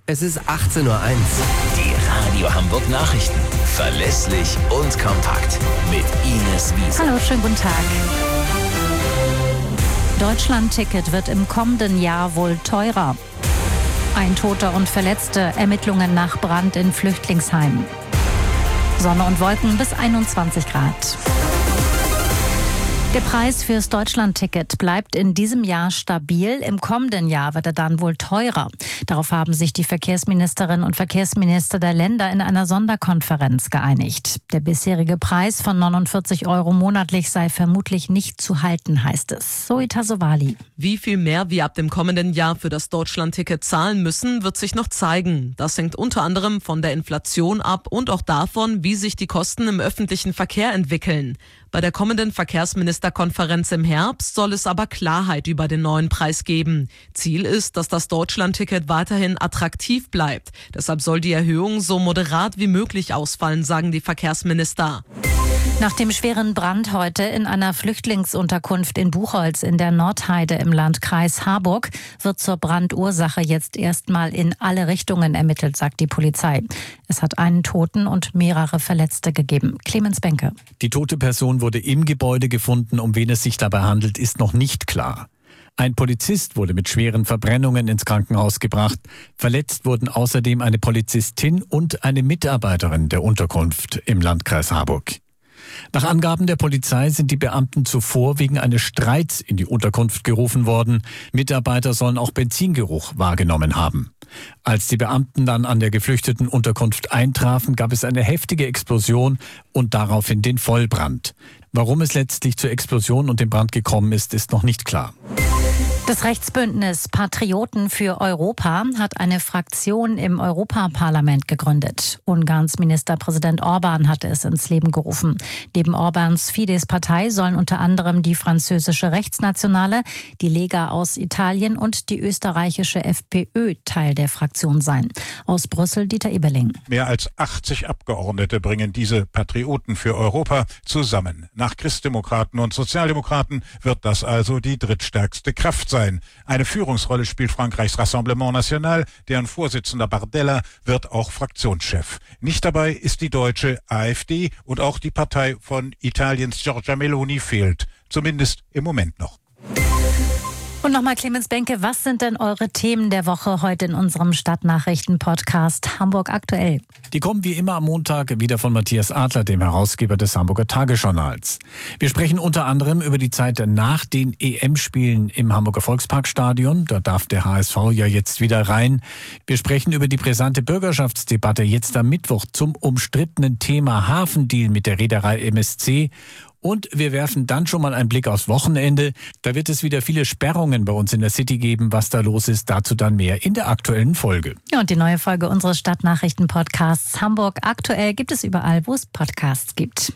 Es ist 18:01 Uhr. Die Radio Hamburg Nachrichten. Verlässlich und kompakt. Mit Ines Wiese. Hallo, schönen guten Tag. Deutschland-Ticket wird im kommenden Jahr wohl teurer. Ein Toter und Verletzte, Ermittlungen nach Brand in Flüchtlingsheim. Sonne und Wolken bis 21 Grad. Der Preis fürs Deutschland-Ticket bleibt in diesem Jahr stabil. Im kommenden Jahr wird er dann wohl teurer. Darauf haben sich die Verkehrsministerinnen und Verkehrsminister der Länder in einer Sonderkonferenz geeinigt. Der bisherige Preis von 49 € monatlich sei vermutlich nicht zu halten, heißt es. Zoe Tassovali. Wie viel mehr wir ab dem kommenden Jahr für das Deutschland-Ticket zahlen müssen, wird sich noch zeigen. Das hängt unter anderem von der Inflation ab und auch davon, wie sich die Kosten im öffentlichen Verkehr entwickeln. Bei der kommenden Verkehrsministerkonferenz im Herbst soll es aber Klarheit über den neuen Preis geben. Ziel ist, dass das Deutschland-Ticket weiterhin attraktiv bleibt. Deshalb soll die Erhöhung so moderat wie möglich ausfallen, sagen die Verkehrsminister. Nach dem schweren Brand heute in einer Flüchtlingsunterkunft in Buchholz in der Nordheide im Landkreis Harburg wird zur Brandursache jetzt erstmal in alle Richtungen ermittelt, sagt die Polizei. Es hat einen Toten und mehrere Verletzte gegeben. Clemens Benke. Die tote Person wurde im Gebäude gefunden. Um wen es sich dabei handelt, ist noch nicht klar. Ein Polizist wurde mit schweren Verbrennungen ins Krankenhaus gebracht. Verletzt wurden außerdem eine Polizistin und eine Mitarbeiterin der Unterkunft im Landkreis Harburg. Nach Angaben der Polizei sind die Beamten zuvor wegen eines Streits in die Unterkunft gerufen worden. Mitarbeiter sollen auch Benzingeruch wahrgenommen haben. Als die Beamten dann an der geflüchteten Unterkunft eintrafen, gab es eine heftige Explosion und daraufhin den Vollbrand. Warum es letztlich zur Explosion und dem Brand gekommen ist, ist noch nicht klar. Das Rechtsbündnis Patrioten für Europa hat eine Fraktion im Europaparlament gegründet. Ungarns Ministerpräsident Orban hatte es ins Leben gerufen. Neben Orbans Fidesz-Partei sollen unter anderem die französische Rechtsnationale, die Lega aus Italien und die österreichische FPÖ Teil der Fraktion sein. Aus Brüssel Dieter Eberling. Mehr als 80 Abgeordnete bringen diese Patrioten für Europa zusammen. Nach Christdemokraten und Sozialdemokraten wird das also die drittstärkste Kraft sein. Eine Führungsrolle spielt Frankreichs Rassemblement National, deren Vorsitzender Bardella wird auch Fraktionschef. Nicht dabei ist die deutsche AfD und auch die Partei von Italiens Giorgia Meloni fehlt. Zumindest im Moment noch. Und nochmal Clemens Benke, was sind denn eure Themen der Woche heute in unserem Stadtnachrichten-Podcast Hamburg aktuell? Die kommen wie immer am Montag wieder von Matthias Adler, dem Herausgeber des Hamburger Tagesjournals. Wir sprechen unter anderem über die Zeit nach den EM-Spielen im Hamburger Volksparkstadion. Da darf der HSV ja jetzt wieder rein. Wir sprechen über die brisante Bürgerschaftsdebatte jetzt am Mittwoch zum umstrittenen Thema Hafendeal mit der Reederei MSC. Und wir werfen dann schon mal einen Blick aufs Wochenende. Da wird es wieder viele Sperrungen bei uns in der City geben. Was da los ist, dazu dann mehr in der aktuellen Folge. Ja, und die neue Folge unseres Stadtnachrichten-Podcasts Hamburg aktuell gibt es überall, wo es Podcasts gibt.